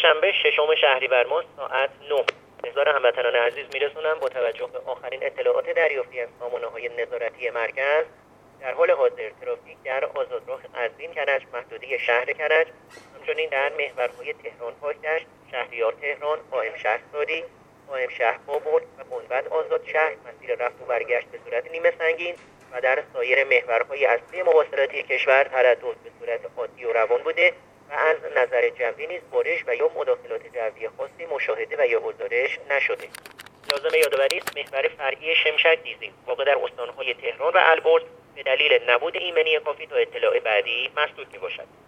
شنبه 6 شهریور ماه ساعت 9 انتظار هموطنان عزیز میرسونم با توجه به آخرین اطلاعات دریافتی از سامانه‌های نظارتی مرکز در حال حاضر ترافیک در آزادراه ازین کرج محدوده شهر کرج، همچنین در محورهای تهران پایتشت، شهریار تهران، قائم شهرزادی، قائم شهر بابل و گنبد آزاد شهر مسیر رفت و برگشت به صورت نیمه سنگین و در سایر محورهای اصلی مواصلاتی کشور تردد به صورت عادی و روان بوده و از نظر جمعی نیز بارش و یا مداخلات جوی خاصی مشاهده و یا گزارش نشده. لازم یادآوری است محور فرعی شمشک دیزی واقع در استانهای تهران و البرز به دلیل نبود ایمنی کافی تا اطلاع بعدی مسدود می‌باشد.